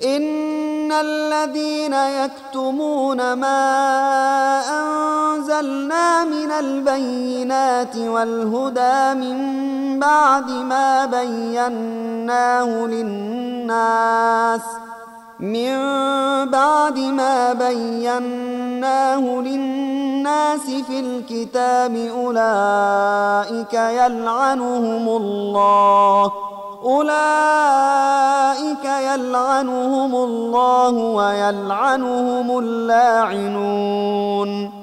إن الذين يكتمون ما أنزلنا من البينات والهدى من بعد ما بيناه للناس في الكتاب أولئك يلعنهم الله ويلعنهم اللاعنون.